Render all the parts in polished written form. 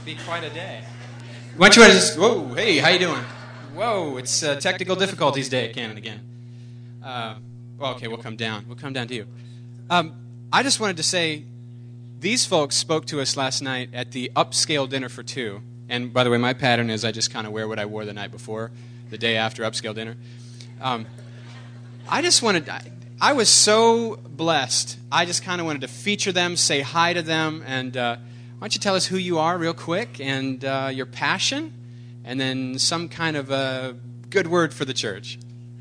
be quite a day. Why don't you just, whoa, hey, how you doing? Whoa, it's technical difficulties day again and again. Well, okay, we'll come down. We'll come down to you. I just wanted to say, these folks spoke to us last night at the upscale dinner for two. And by the way, my pattern is I just kind of wear what I wore the night before, the day after upscale dinner. I was so blessed. I just kind of wanted to feature them, say hi to them, and why don't you tell us who you are real quick and your passion, and then some kind of a good word for the church.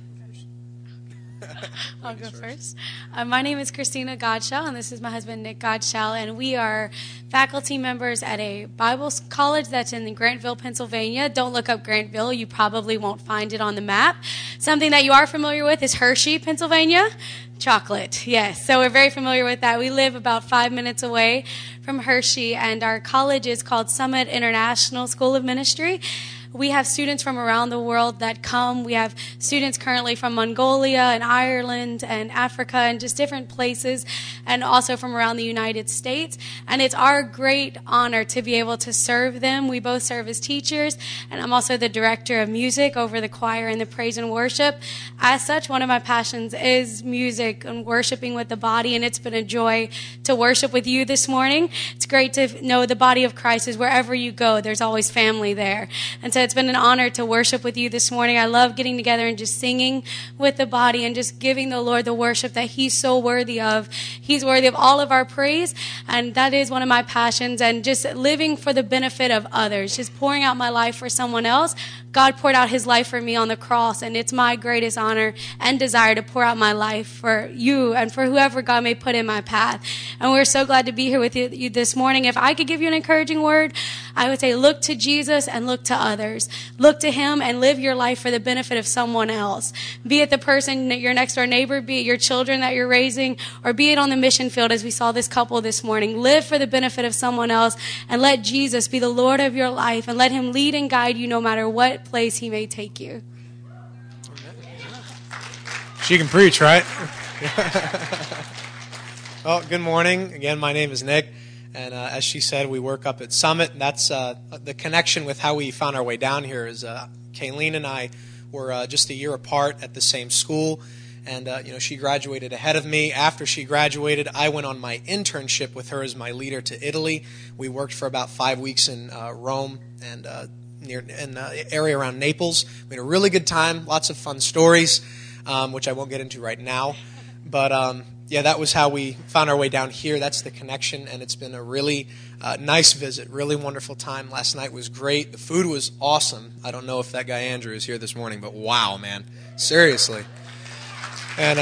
I'll go first. My name is Christina Godshall, and this is my husband, Nick Godshall, and we are faculty members at a Bible college that's in Grantville, Pennsylvania. Don't look up Grantville. You probably won't find it on the map. Something that you are familiar with is Hershey, Pennsylvania. Chocolate, yes. So we're very familiar with that. We live about 5 minutes away from Hershey, and our college is called Summit International School of Ministry. We have students from around the world that come. We have students currently from Mongolia and Ireland and Africa and just different places, and also from around the United States. And it's our great honor to be able to serve them. We both serve as teachers, and I'm also the director of music over the choir and the praise and worship. As such, one of my passions is music and worshiping with the body, and it's been a joy to worship with you this morning. It's great to know the body of Christ is wherever you go, there's always family there. And so it's been an honor to worship with you this morning. I love getting together and just singing with the body and just giving the Lord the worship that He's so worthy of. He's worthy of all of our praise, and that is one of my passions, and just living for the benefit of others, just pouring out my life for someone else. God poured out His life for me on the cross, and it's my greatest honor and desire to pour out my life for you and for whoever God may put in my path. And we're so glad to be here with you this morning. If I could give you an encouraging word, I would say look to Jesus and look to others. Look to Him and live your life for the benefit of someone else. Be it the person, your next door neighbor, be it your children that you're raising, or be it on the mission field as we saw this couple this morning. Live for the benefit of someone else, and let Jesus be the Lord of your life, and let Him lead and guide you no matter what place He may take you. She can preach, right? Well, good morning. Again, my name is Nick. And as she said, we work up at Summit. And that's the connection with how we found our way down here is Kayleen and I were just a year apart at the same school. And, she graduated ahead of me. After she graduated, I went on my internship with her as my leader to Italy. We worked for about 5 weeks in Rome and in the area around Naples. We had a really good time, lots of fun stories, which I won't get into right now. But yeah, that was how we found our way down here. That's the connection, and it's been a really nice visit, really wonderful time. Last night was great. The food was awesome. I don't know if that guy Andrew is here this morning, but wow, man. Seriously. And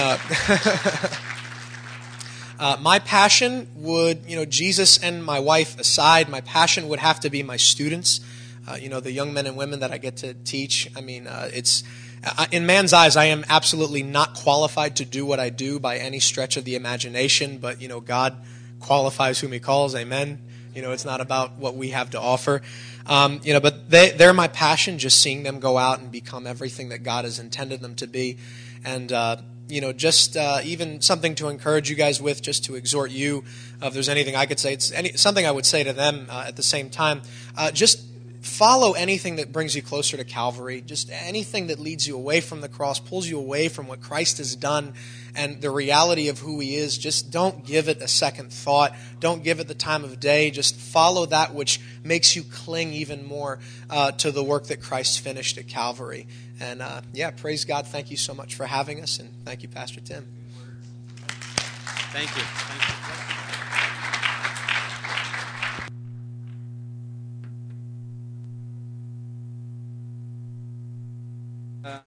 my passion would, Jesus and my wife aside, my passion would have to be my students, the young men and women that I get to teach. I mean, it's... in man's eyes, I am absolutely not qualified to do what I do by any stretch of the imagination, but, God qualifies whom He calls, amen? It's not about what we have to offer. But they're my passion, just seeing them go out and become everything that God has intended them to be. And, just even something to encourage you guys with, just to exhort you, if there's anything I could say, something I would say to them at the same time, just follow anything that brings you closer to Calvary, just anything that leads you away from the cross, pulls you away from what Christ has done and the reality of who He is. Just don't give it a second thought. Don't give it the time of day. Just follow that which makes you cling even more to the work that Christ finished at Calvary. And praise God. Thank you so much for having us, and thank you, Pastor Tim. Thank you.